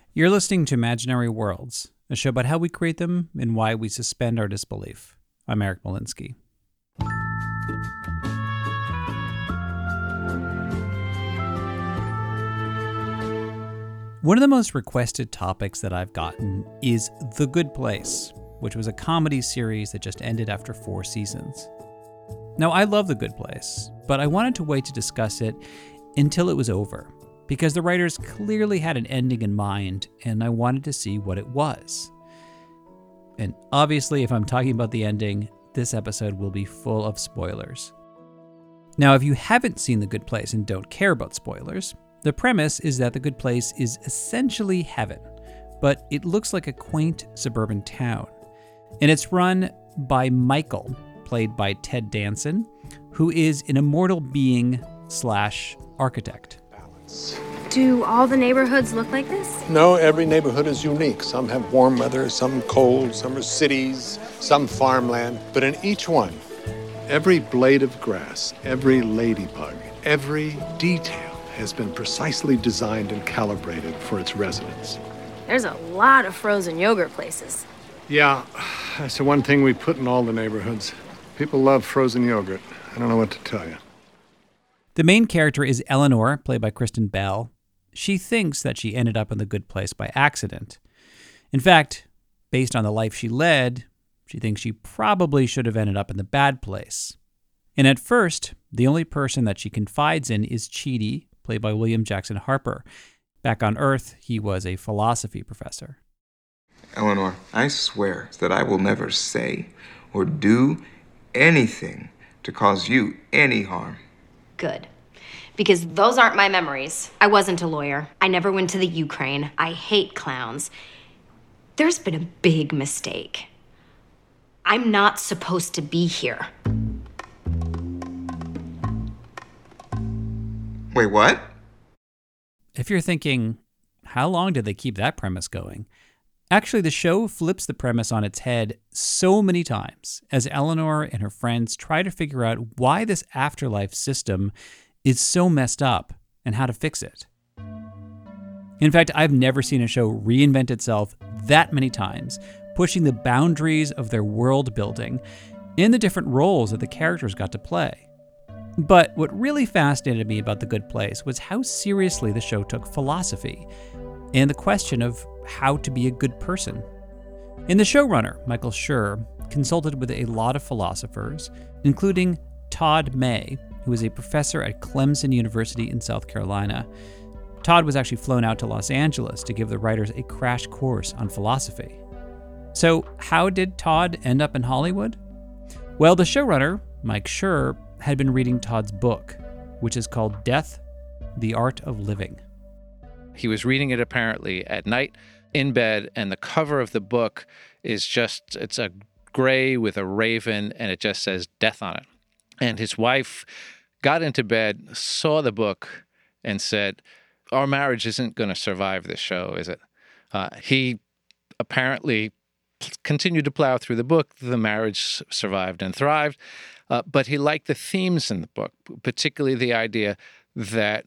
You're listening to Imaginary Worlds, a show about how we create them and why we suspend our disbelief. I'm Eric Molinsky. One of the most requested topics that I've gotten is The Good Place, which was a comedy series that just ended after 4 seasons. Now, I love The Good Place, but I wanted to wait to discuss it until it was over, because the writers clearly had an ending in mind, and I wanted to see what it was. And obviously, if I'm talking about the ending, this episode will be full of spoilers. Now, if you haven't seen The Good Place and don't care about spoilers, the premise is that The Good Place is essentially heaven, but it looks like a quaint suburban town. And it's run by Michael, played by Ted Danson, who is an immortal being / architect. Do all the neighborhoods look like this? No, every neighborhood is unique. Some have warm weather, some cold, some are cities, some farmland. But in each one, every blade of grass, every ladybug, every detail has been precisely designed and calibrated for its residents. There's a lot of frozen yogurt places. Yeah, that's the one thing we put in all the neighborhoods. People love frozen yogurt. I don't know what to tell you. The main character is Eleanor, played by Kristen Bell. She thinks that she ended up in The Good Place by accident. In fact, based on the life she led, she thinks she probably should have ended up in the bad place. And at first, the only person that she confides in is Chidi, played by William Jackson Harper. Back on Earth, he was a philosophy professor. Eleanor, I swear that I will never say or do anything to cause you any harm. Good. Because those aren't my memories. I wasn't a lawyer. I never went to the Ukraine. I hate clowns. There's been a big mistake. I'm not supposed to be here. Wait, what? If you're thinking, how long did they keep that premise going? Actually, the show flips the premise on its head so many times as Eleanor and her friends try to figure out why this afterlife system is so messed up and how to fix it. In fact, I've never seen a show reinvent itself that many times, pushing the boundaries of their world building and the different roles that the characters got to play. But what really fascinated me about The Good Place was how seriously the show took philosophy and the question of how to be a good person. And the showrunner, Michael Schur, consulted with a lot of philosophers, including Todd May, who is a professor at Clemson University in South Carolina. Todd was actually flown out to Los Angeles to give the writers a crash course on philosophy. So how did Todd end up in Hollywood? Well, the showrunner, Mike Schur, had been reading Todd's book, which is called Death, the Art of Living. He was reading it apparently at night in bed, and the cover of the book is it's a gray with a raven, and it just says death on it. And his wife got into bed, saw the book, and said, our marriage isn't going to survive this show, is it? He apparently continued to plow through the book. The marriage survived and thrived. But he liked the themes in the book, particularly the idea that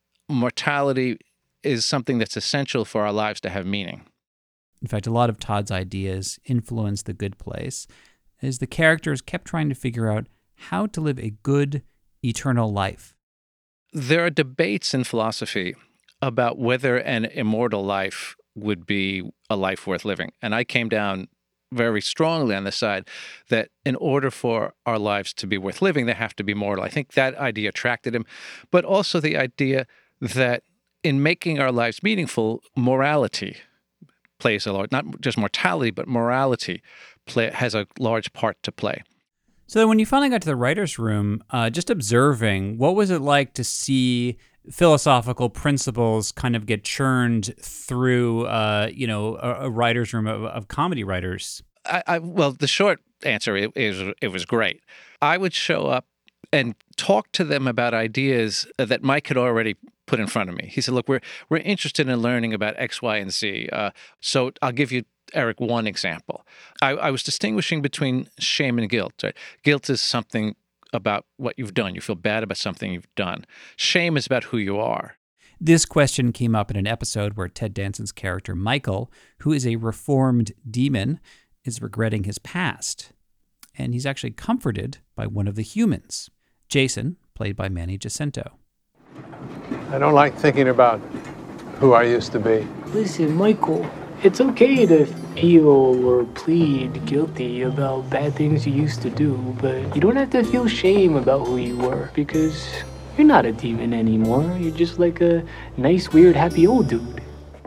mortality is something that's essential for our lives to have meaning. In fact, a lot of Todd's ideas influenced The Good Place, as the characters kept trying to figure out how to live a good, eternal life. There are debates in philosophy about whether an immortal life would be a life worth living. And I came down very strongly on the side that in order for our lives to be worth living, they have to be mortal. I think that idea attracted him, but also the idea that in making our lives meaningful, morality plays a large, not just mortality, but morality has a large part to play. So when you finally got to the writer's room, just observing, what was it like to see philosophical principles kind of get churned through, a writer's room of comedy writers? Well, the short answer is it was great. I would show up and talk to them about ideas that Mike had already put in front of me. He said, look, we're interested in learning about X, Y, and Z. So I'll give you, Eric, one example. I was distinguishing between shame and guilt. Right? Guilt is something about what you've done. You feel bad about something you've done. Shame is about who you are. This question came up in an episode where Ted Danson's character Michael, who is a reformed demon, is regretting his past. And he's actually comforted by one of the humans, Jason, played by Manny Jacinto. I don't like thinking about who I used to be. Listen, Michael, it's okay to feel or plead guilty about bad things you used to do, but you don't have to feel shame about who you were, because you're not a demon anymore. You're just like a nice, weird, happy old dude.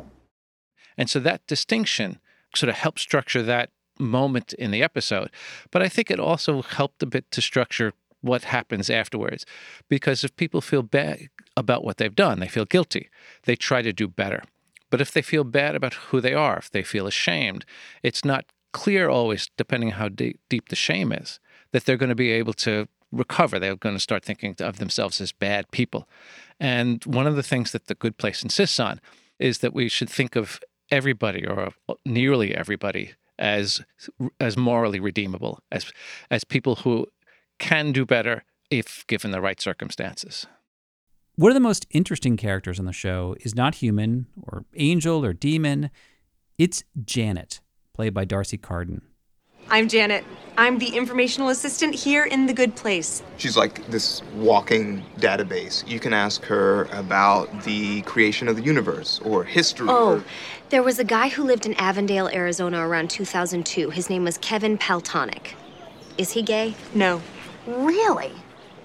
And so that distinction sort of helped structure that moment in the episode. But I think it also helped a bit to structure what happens afterwards. Because if people feel bad about what they've done, they feel guilty, they try to do better. But if they feel bad about who they are, if they feel ashamed, it's not clear always, depending on how deep the shame is, that they're going to be able to recover. They're going to start thinking of themselves as bad people. And one of the things that The Good Place insists on is that we should think of everybody, or nearly everybody, as morally redeemable, as people who can do better if given the right circumstances. One of the most interesting characters on the show is not human or angel or demon. It's Janet, played by Darcy Carden. I'm Janet. I'm the informational assistant here in The Good Place. She's like this walking database. You can ask her about the creation of the universe or history. Oh, there was a guy who lived in Avondale, Arizona around 2002. His name was Kevin Paltonic. Is he gay? No. Really?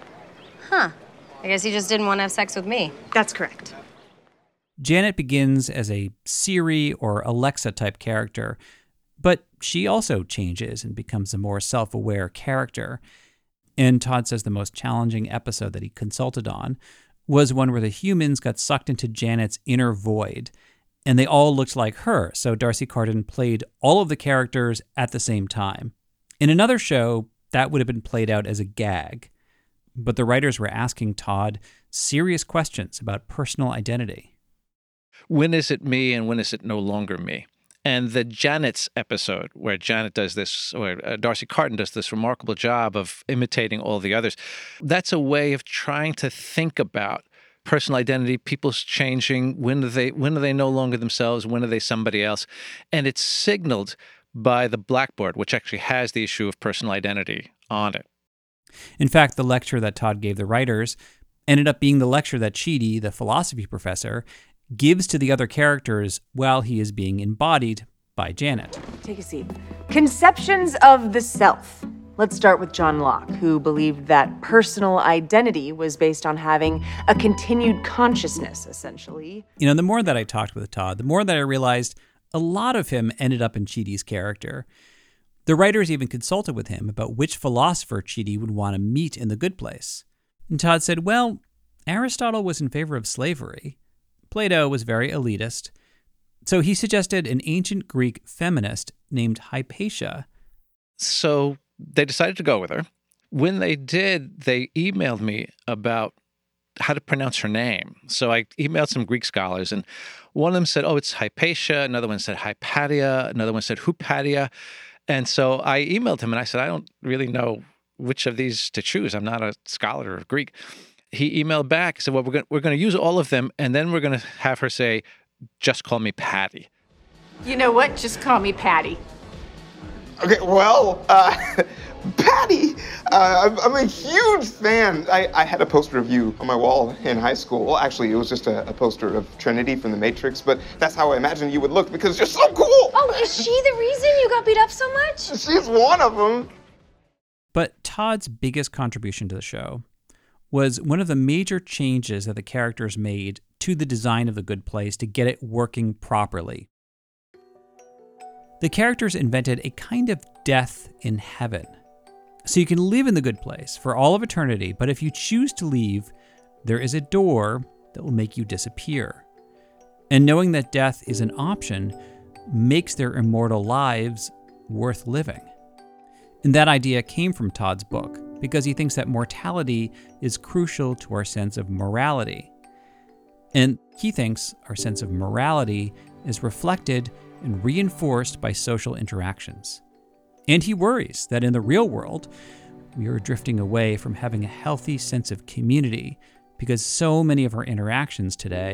Huh. I guess he just didn't want to have sex with me. That's correct. Janet begins as a Siri or Alexa type character, but she also changes and becomes a more self-aware character. And Todd says the most challenging episode that he consulted on was one where the humans got sucked into Janet's inner void, and they all looked like her. So Darcy Carden played all of the characters at the same time. In another show, that would have been played out as a gag. But the writers were asking Todd serious questions about personal identity. When is it me and when is it no longer me? And the Janet's episode, where Janet does this, or Darcy Carden does this remarkable job of imitating all the others, that's a way of trying to think about personal identity, people's changing, when are they no longer themselves, when are they somebody else? And it's signaled by the blackboard, which actually has the issue of personal identity on it. In fact, the lecture that Todd gave the writers ended up being the lecture that Chidi, the philosophy professor, gives to the other characters while he is being embodied by Janet. Take a seat. Conceptions of the self. Let's start with John Locke, who believed that personal identity was based on having a continued consciousness, essentially. You know, the more that I talked with Todd, the more that I realized a lot of him ended up in Chidi's character. The writers even consulted with him about which philosopher Chidi would want to meet in The Good Place. And Todd said, well, Aristotle was in favor of slavery. Plato was very elitist. So he suggested an ancient Greek feminist named Hypatia. So they decided to go with her. When they did, they emailed me about how to pronounce her name. So I emailed some Greek scholars, and one of them said, oh, it's Hypatia. Another one said Hypatia. Another one said Hupatia. And so I emailed him and I said, I don't really know which of these to choose. I'm not a scholar of Greek. He emailed back, said, well, we're going to use all of them, and then we're going to have her say, just call me Patty. You know what? Just call me Patty. Okay, well, Patty, I'm a huge fan. I had a poster of you on my wall in high school. Well, actually, it was just a poster of Trinity from The Matrix, but that's how I imagined you would look because you're so cool. Oh, is she the reason you got beat up so much? She's one of them. But Todd's biggest contribution to the show was one of the major changes that the characters made to the design of The Good Place to get it working properly. The characters invented a kind of death in heaven. So you can live in The Good Place for all of eternity, but if you choose to leave, there is a door that will make you disappear. And knowing that death is an option makes their immortal lives worth living. And that idea came from Todd's book, because he thinks that mortality is crucial to our sense of morality. And he thinks our sense of morality is reflected and reinforced by social interactions. And he worries that in the real world, we are drifting away from having a healthy sense of community because so many of our interactions today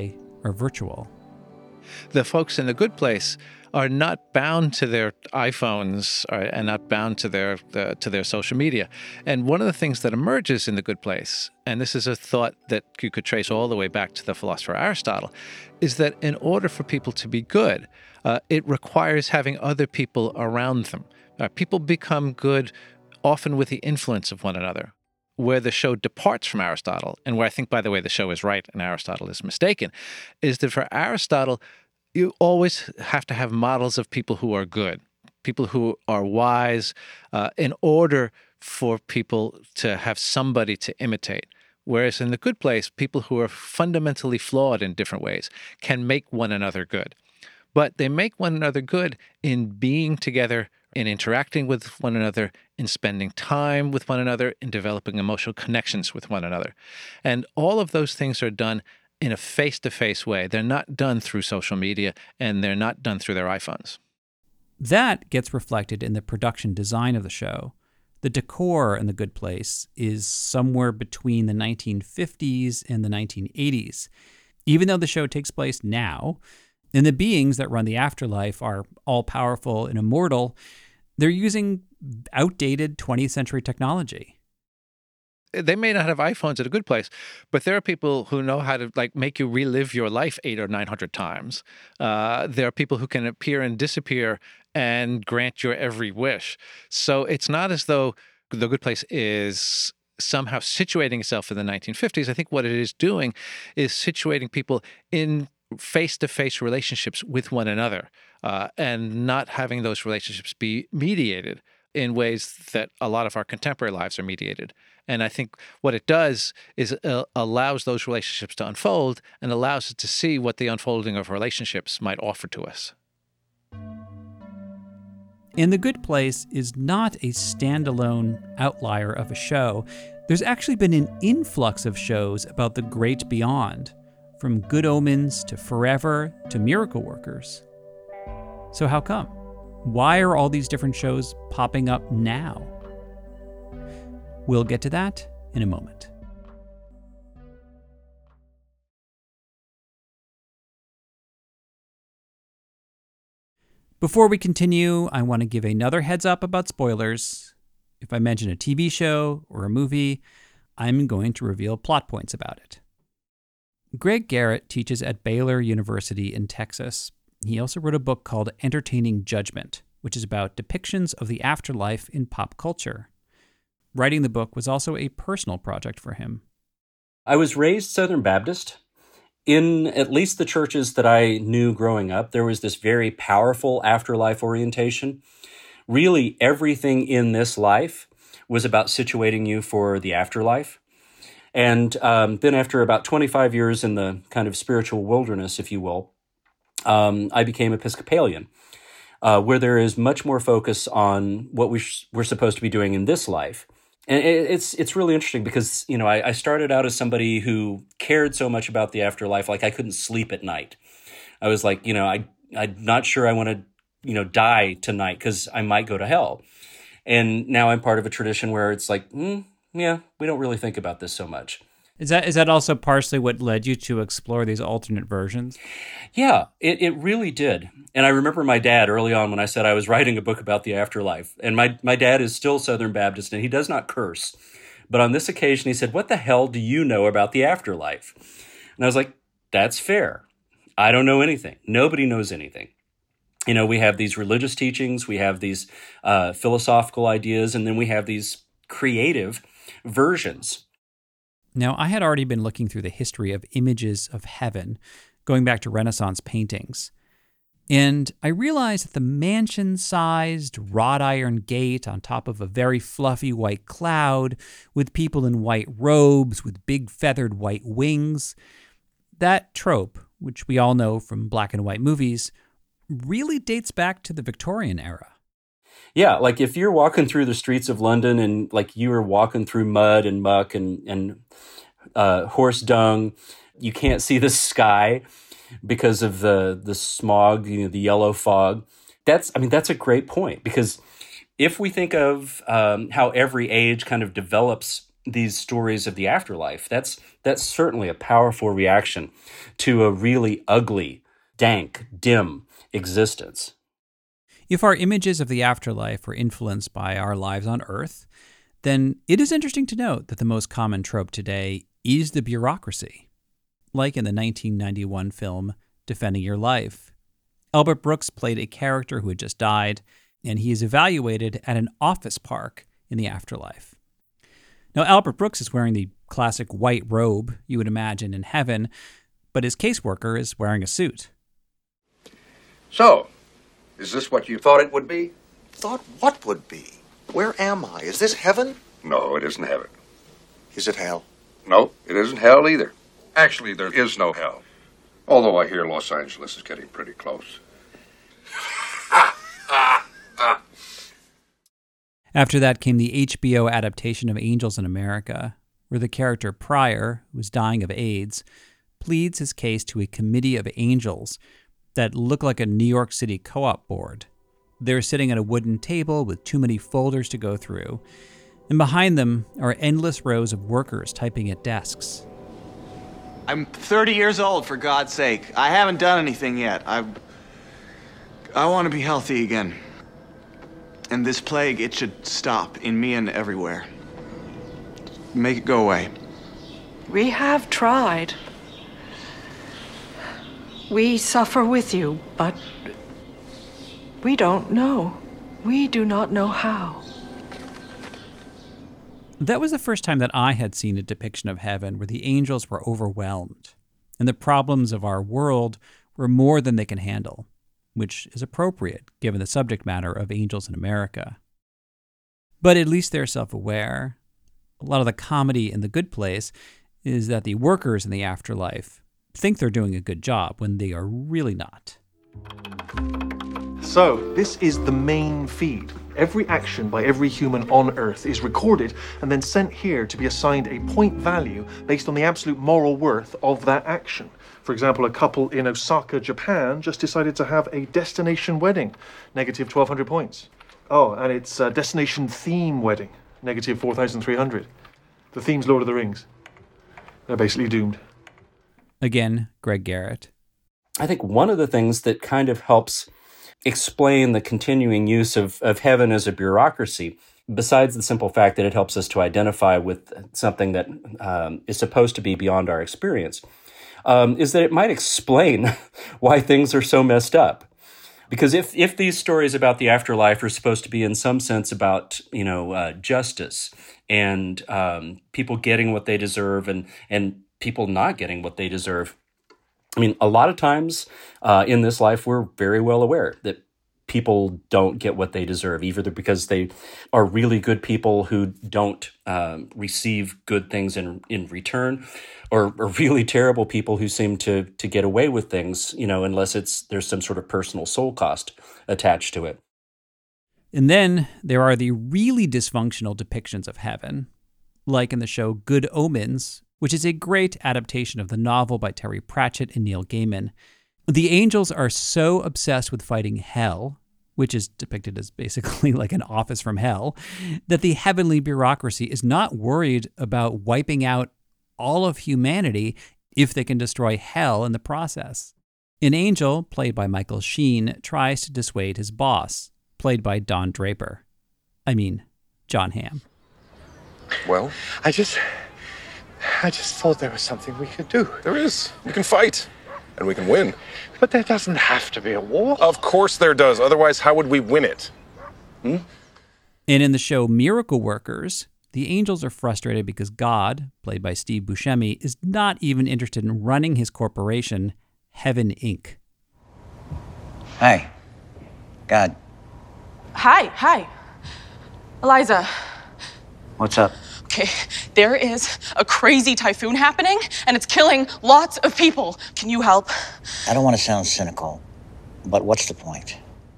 are virtual. The folks in The Good Place are not bound to their iPhones and not bound to their social media. And one of the things that emerges in The Good Place, and this is a thought that you could trace all the way back to the philosopher Aristotle, is that in order for people to be good, it requires having other people around them. People become good often with the influence of one another. Where the show departs from Aristotle, and where I think, by the way, the show is right and Aristotle is mistaken, is that for Aristotle, you always have to have models of people who are good, people who are wise, in order for people to have somebody to imitate. Whereas in The Good Place, people who are fundamentally flawed in different ways can make one another good. But they make one another good in being together, in interacting with one another, in spending time with one another, in developing emotional connections with one another. And all of those things are done in a face-to-face way. They're not done through social media, and they're not done through their iPhones. That gets reflected in the production design of the show. The decor in The Good Place is somewhere between the 1950s and the 1980s. Even though the show takes place now, and the beings that run the afterlife are all-powerful and immortal, they're using outdated 20th century technology. They may not have iPhones at A Good Place, but there are people who know how to make you relive your life 800 or 900 times. There are people who can appear and disappear and grant your every wish. So it's not as though The Good Place is somehow situating itself in the 1950s. I think what it is doing is situating people in face-to-face relationships with one another, and not having those relationships be mediated in ways that a lot of our contemporary lives are mediated. And I think what it does is allows those relationships to unfold and allows us to see what the unfolding of relationships might offer to us. And The Good Place is not a standalone outlier of a show. There's actually been an influx of shows about the great beyond, from Good Omens to Forever to Miracle Workers. So how come? Why are all these different shows popping up now? We'll get to that in a moment. Before we continue, I want to give another heads up about spoilers. If I mention a TV show or a movie, I'm going to reveal plot points about it. Greg Garrett teaches at Baylor University in Texas. He also wrote a book called Entertaining Judgment, which is about depictions of the afterlife in pop culture. Writing the book was also a personal project for him. I was raised Southern Baptist. In at least the churches that I knew growing up, there was this very powerful afterlife orientation. Really, everything in this life was about situating you for the afterlife. And then after about 25 years in the kind of spiritual wilderness, if you will, I became Episcopalian, where there is much more focus on what we're supposed to be doing in this life. And it's really interesting because, you know, I started out as somebody who cared so much about the afterlife, like I couldn't sleep at night. I was like, you know, I'm not sure I want to, you know, die tonight because I might go to hell. And now I'm part of a tradition where it's like, yeah, we don't really think about this so much. Is that also partially what led you to explore these alternate versions? Yeah, it really did. And I remember my dad early on when I said I was writing a book about the afterlife. And my dad is still Southern Baptist, and he does not curse. But on this occasion, he said, "What the hell do you know about the afterlife?" And I was like, that's fair. I don't know anything. Nobody knows anything. You know, we have these religious teachings, we have these philosophical ideas, and then we have these creative versions. Now, I had already been looking through the history of images of heaven, going back to Renaissance paintings. And I realized that the mansion-sized wrought iron gate on top of a very fluffy white cloud with people in white robes with big feathered white wings, that trope, which we all know from black and white movies, really dates back to the Victorian era. Yeah, like if you're walking through the streets of London and like you were walking through mud and muck and horse dung, you can't see the sky because of the smog, you know, the yellow fog. That's a great point, because if we think of how every age kind of develops these stories of the afterlife. That's certainly a powerful reaction to a really ugly, dank, dim existence. If our images of the afterlife are influenced by our lives on Earth, then it is interesting to note that the most common trope today is the bureaucracy. Like in the 1991 film Defending Your Life, Albert Brooks played a character who had just died, and he is evaluated at an office park in the afterlife. Now, Albert Brooks is wearing the classic white robe you would imagine in heaven, but his caseworker is wearing a suit. So, is this what you thought it would be? Thought what would be? Where am I? Is this heaven? No, it isn't heaven. Is it hell? No, it isn't hell either. Actually, there is no hell. Although I hear Los Angeles is getting pretty close. After that came the HBO adaptation of Angels in America, where the character Pryor, who was dying of AIDS, pleads his case to a committee of angels that look like a New York City co-op board. They're sitting at a wooden table with too many folders to go through, and behind them are endless rows of workers typing at desks. I'm 30 years old, for God's sake. I haven't done anything yet. I want to be healthy again. And this plague, it should stop in me and everywhere. Make it go away. We have tried. We suffer with you, but we don't know. We do not know how. That was the first time that I had seen a depiction of heaven where the angels were overwhelmed and the problems of our world were more than they can handle, which is appropriate given the subject matter of Angels in America. But at least they're self-aware. A lot of the comedy in The Good Place is that the workers in the afterlife think they're doing a good job when they are really not. So, this is the main feed. Every action by every human on Earth is recorded and then sent here to be assigned a point value based on the absolute moral worth of that action. For example, a couple in Osaka, Japan just decided to have a destination wedding, negative 1,200 points. Oh, and it's a destination theme wedding, negative 4,300. The theme's Lord of the Rings. They're basically doomed. Again, Greg Garrett. I think one of the things that kind of helps explain the continuing use of heaven as a bureaucracy, besides the simple fact that it helps us to identify with something that is supposed to be beyond our experience, is that it might explain why things are so messed up. Because if these stories about the afterlife are supposed to be in some sense about, justice and people getting what they deserve and people not getting what they deserve, I mean, a lot of times in this life, we're very well aware that people don't get what they deserve, either because they are really good people who don't receive good things in return, or really terrible people who seem to get away with things, unless there's some sort of personal soul cost attached to it. And then there are the really dysfunctional depictions of heaven, like in the show Good Omens, which is a great adaptation of the novel by Terry Pratchett and Neil Gaiman. The angels are so obsessed with fighting hell, which is depicted as basically like an office from hell, that the heavenly bureaucracy is not worried about wiping out all of humanity if they can destroy hell in the process. An angel, played by Michael Sheen, tries to dissuade his boss, played by Don Draper. I mean, John Hamm. Well, I just thought there was something we could do. There is. We can fight. And we can win. But there doesn't have to be a war. Of course there does. Otherwise, how would we win it? And in the show Miracle Workers, the angels are frustrated because God, played by Steve Buscemi, is not even interested in running his corporation, Heaven Inc. Hi. God. Hi. Eliza. What's up? Okay, there is a crazy typhoon happening, and it's killing lots of people. Can you help? I don't want to sound cynical, but what's the point?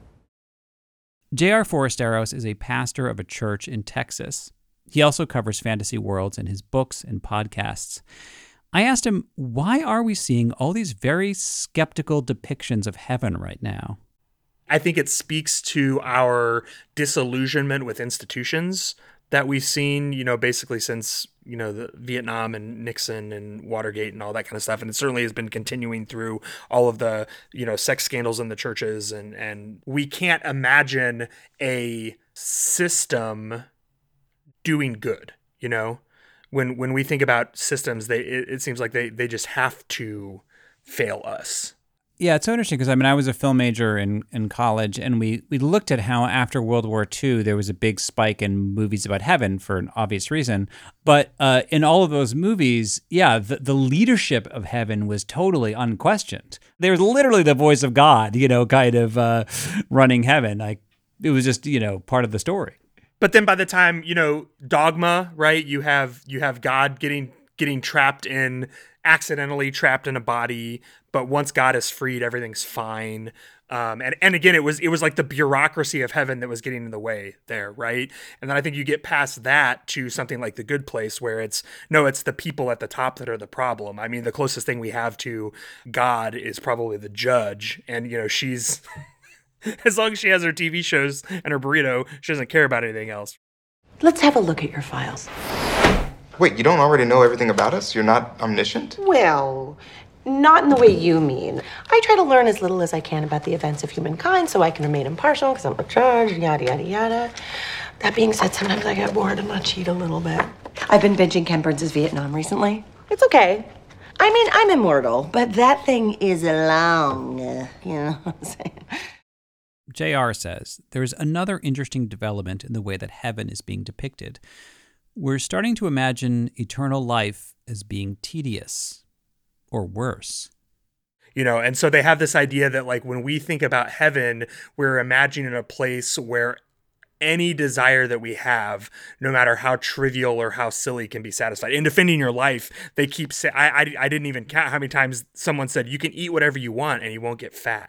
J.R. Forasteros is a pastor of a church in Texas. He also covers fantasy worlds in his books and podcasts. I asked him, why are we seeing all these very skeptical depictions of heaven right now? I think it speaks to our disillusionment with institutions, that we've seen, basically since, the Vietnam and Nixon and Watergate and all that kind of stuff. And it certainly has been continuing through all of the, sex scandals in the churches. And we can't imagine a system doing good, When we think about systems, it seems like they just have to fail us. Yeah, it's so interesting because, I was a film major in college, and we looked at how after World War II, there was a big spike in movies about heaven for an obvious reason. But in all of those movies, the leadership of heaven was totally unquestioned. They were literally the voice of God, kind of running heaven. Like, it was just, part of the story. But then by the time, Dogma, right, you have God getting accidentally trapped in a body, but once God is freed, everything's fine. And again, it was like the bureaucracy of heaven that was getting in the way there, right? And then I think you get past that to something like The Good Place, where it's the people at the top that are the problem. The closest thing we have to God is probably the judge, and she's as long as she has her TV shows and her burrito, she doesn't care about anything else. Let's have a look at your files. Wait, you don't already know everything about us? You're not omniscient? Well, not in the way you mean. I try to learn as little as I can about the events of humankind so I can remain impartial because I'm in charge, yada, yada, yada. That being said, sometimes I get bored and I cheat a little bit. I've been binging Ken Burns' Vietnam recently. It's okay. I'm immortal, but that thing is long, you know what I'm saying? JR says there's another interesting development in the way that heaven is being depicted. We're starting to imagine eternal life as being tedious or worse. And so they have this idea that, like, when we think about heaven, we're imagining a place where any desire that we have, no matter how trivial or how silly, can be satisfied. In defending your life, they keep saying, I didn't even count how many times someone said, you can eat whatever you want and you won't get fat.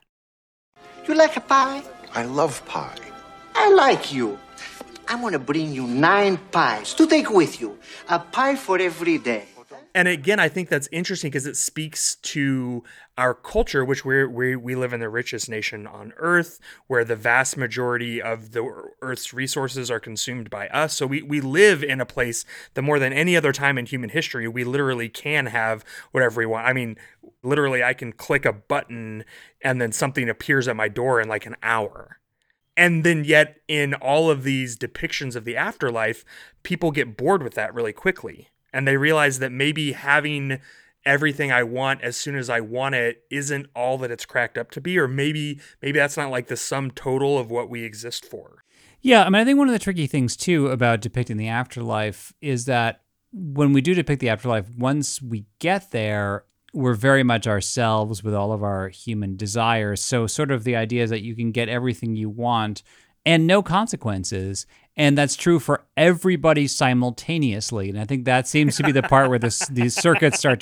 You like a pie? I love pie. I like you. I'm gonna bring you 9 pies to take with you. A pie for every day. And again, I think that's interesting because it speaks to our culture, which we live in the richest nation on earth, where the vast majority of the earth's resources are consumed by us. So we live in a place that more than any other time in human history, we literally can have whatever we want. Literally, I can click a button and then something appears at my door in like an hour. And then yet in all of these depictions of the afterlife, people get bored with that really quickly. And they realize that maybe having everything I want as soon as I want it isn't all that it's cracked up to be. Or maybe that's not like the sum total of what we exist for. Yeah, I think one of the tricky things too about depicting the afterlife is that when we do depict the afterlife, once we get there, we're very much ourselves with all of our human desires. So sort of the idea is that you can get everything you want and no consequences. And that's true for everybody simultaneously. And I think that seems to be the part where these circuits start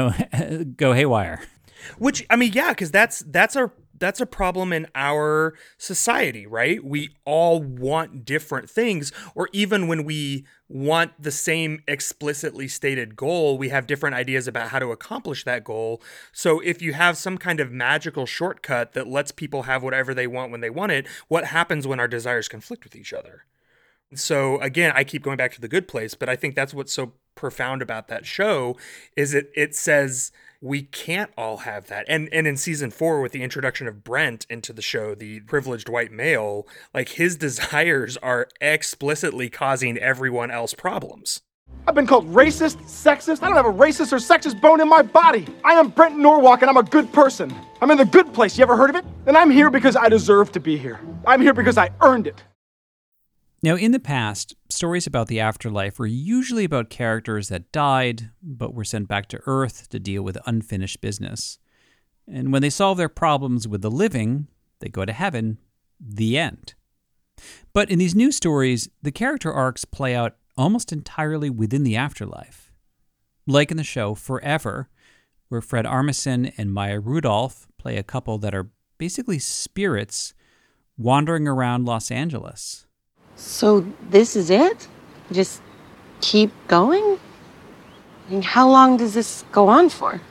to, go haywire. Which, because that's a problem in our society, right? We all want different things, or even when we want the same explicitly stated goal, we have different ideas about how to accomplish that goal. So if you have some kind of magical shortcut that lets people have whatever they want when they want it, what happens when our desires conflict with each other? So again, I keep going back to The Good Place, but I think that's what's so profound about that show is it says we can't all have that. And in season 4, with the introduction of Brent into the show, the privileged white male, like his desires are explicitly causing everyone else problems. I've been called racist, sexist. I don't have a racist or sexist bone in my body. I am Brent Norwalk and I'm a good person. I'm in The Good Place. You ever heard of it? And I'm here because I deserve to be here. I'm here because I earned it. Now, in the past, stories about the afterlife were usually about characters that died, but were sent back to Earth to deal with unfinished business. And when they solve their problems with the living, they go to heaven, the end. But in these new stories, the character arcs play out almost entirely within the afterlife. Like in the show Forever, where Fred Armisen and Maya Rudolph play a couple that are basically spirits wandering around Los Angeles. So this is it? Just keep going? How long does this go on for?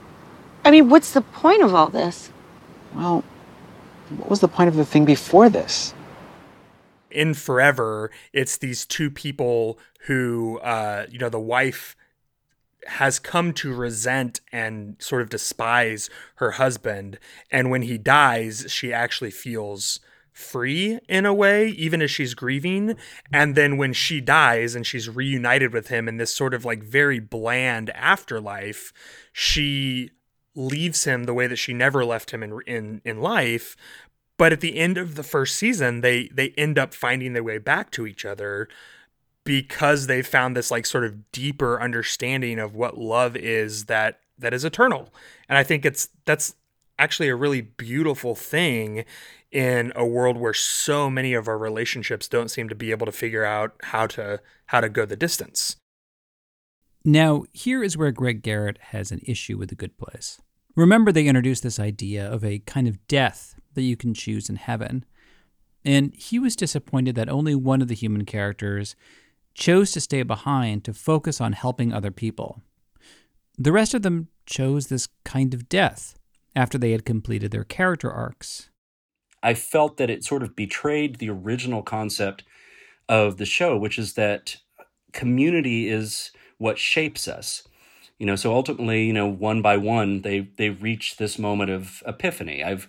What's the point of all this? Well, what was the point of the thing before this? in Forever, it's these two people who, the wife has come to resent and sort of despise her husband. And when he dies, she actually feels free in a way, even as she's grieving. And then when she dies and she's reunited with him in this sort of like very bland afterlife, she leaves him the way that she never left him in life. But at the end of the first season, they end up finding their way back to each other because they found this like sort of deeper understanding of what love is that is eternal. And I think that's actually a really beautiful thing in a world where so many of our relationships don't seem to be able to figure out how to go the distance. Now, here is where Greg Garrett has an issue with The Good Place. Remember, they introduced this idea of a kind of death that you can choose in heaven. And he was disappointed that only one of the human characters chose to stay behind to focus on helping other people. The rest of them chose this kind of death after they had completed their character arcs. I felt that it sort of betrayed the original concept of the show, which is that community is what shapes us. So ultimately, one by one, they reach this moment of epiphany. I've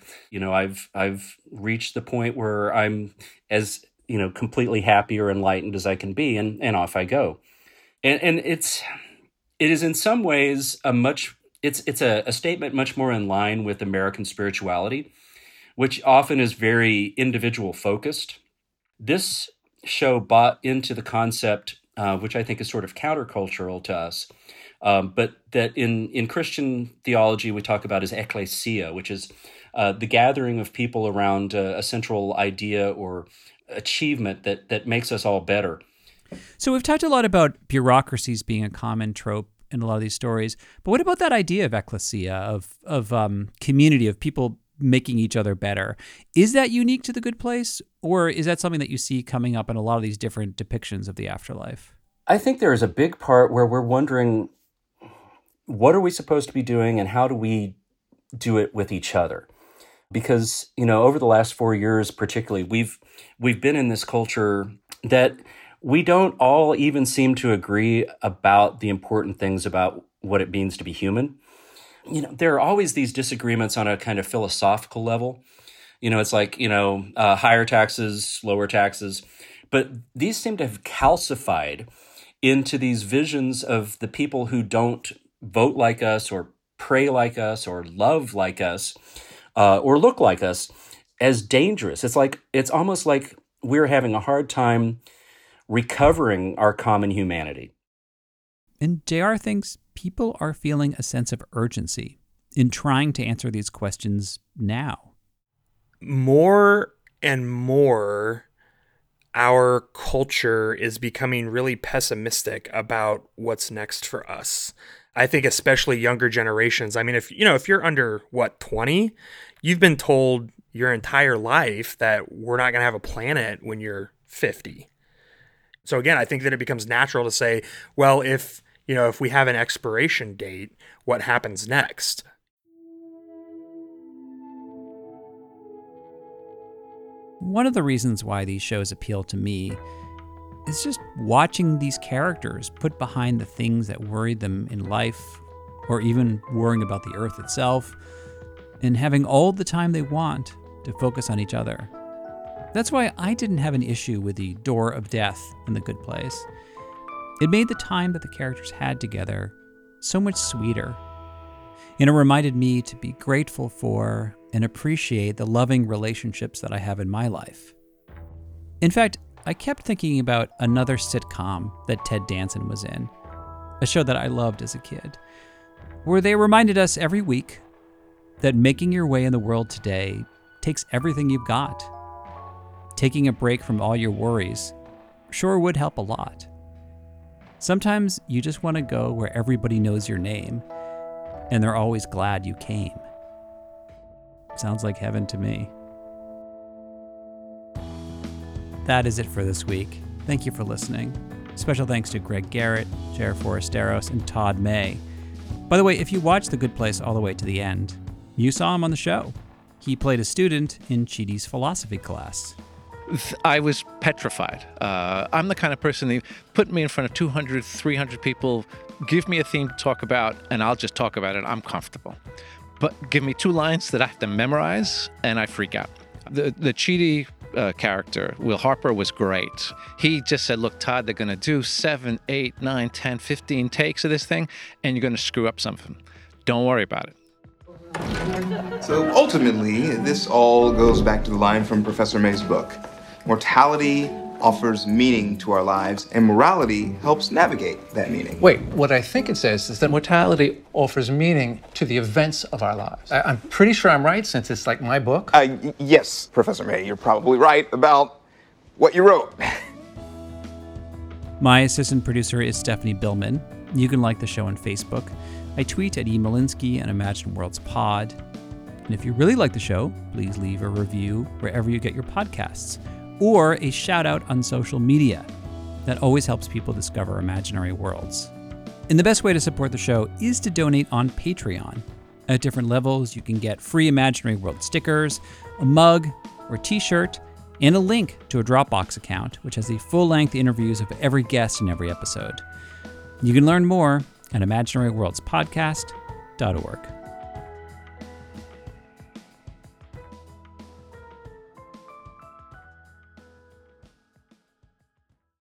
reached the point where I'm as completely happy or enlightened as I can be, and off I go. And it is in some ways it's a statement much more in line with American spirituality, which often is very individual focused. This show bought into the concept, which I think is sort of countercultural to us, but that in Christian theology we talk about as ecclesia, which is the gathering of people around a central idea or achievement that makes us all better. So we've talked a lot about bureaucracies being a common trope in a lot of these stories, but what about that idea of ecclesia, of community, of people making each other better? Is that unique to The Good Place, or is that something that you see coming up in a lot of these different depictions of the afterlife? I think there is a big part where we're wondering, what are we supposed to be doing and how do we do it with each other? Because, over the last 4 years particularly, we've been in this culture that we don't all even seem to agree about the important things about what it means to be human. There are always these disagreements on a kind of philosophical level. It's like, higher taxes, lower taxes. But these seem to have calcified into these visions of the people who don't vote like us or pray like us or love like us or look like us as dangerous. It's almost like we're having a hard time recovering our common humanity. And JR thinks people are feeling a sense of urgency in trying to answer these questions now. More and more, our culture is becoming really pessimistic about what's next for us. I think especially younger generations. I mean, if you're under 20, you've been told your entire life that we're not going to have a planet when you're 50. So again, I think that it becomes natural to say, well, if we have an expiration date, what happens next? One of the reasons why these shows appeal to me is just watching these characters put behind the things that worried them in life, or even worrying about the earth itself, and having all the time they want to focus on each other. That's why I didn't have an issue with the door of death in The Good Place. It made the time that the characters had together so much sweeter. And it reminded me to be grateful for and appreciate the loving relationships that I have in my life. In fact, I kept thinking about another sitcom that Ted Danson was in, a show that I loved as a kid, where they reminded us every week that making your way in the world today takes everything you've got. Taking a break from all your worries sure would help a lot. Sometimes you just want to go where everybody knows your name, and they're always glad you came. Sounds like heaven to me. That is it for this week. Thank you for listening. Special thanks to Greg Garrett, J.R. Forasteros, and Todd May. By the way, if you watched The Good Place all the way to the end, you saw him on the show. He played a student in Chidi's philosophy class. I was petrified. I'm the kind of person that put me in front of 200, 300 people, give me a theme to talk about, and I'll just talk about it. I'm comfortable. But give me 2 lines that I have to memorize, and I freak out. The Chidi character, Will Harper, was great. He just said, look, Todd, they're going to do 7, 8, 9, 10, 15 takes of this thing, and you're going to screw up some of them. Don't worry about it. So ultimately, this all goes back to the line from Professor May's book. Mortality offers meaning to our lives, and morality helps navigate that meaning. Wait, what I think it says is that mortality offers meaning to the events of our lives. I'm pretty sure I'm right, since it's like my book. Yes, Professor May, you're probably right about what you wrote. My assistant producer is Stephanie Billman. You can like the show on Facebook. I tweet at eMalinsky and Imagine Worlds Pod. And if you really like the show, please leave a review wherever you get your podcasts, or a shout out on social media. That always helps people discover imaginary worlds. And the best way to support the show is to donate on Patreon. At different levels, you can get free Imaginary World stickers, a mug or t-shirt, and a link to a Dropbox account, which has the full-length interviews of every guest in every episode. You can learn more at imaginaryworldspodcast.org.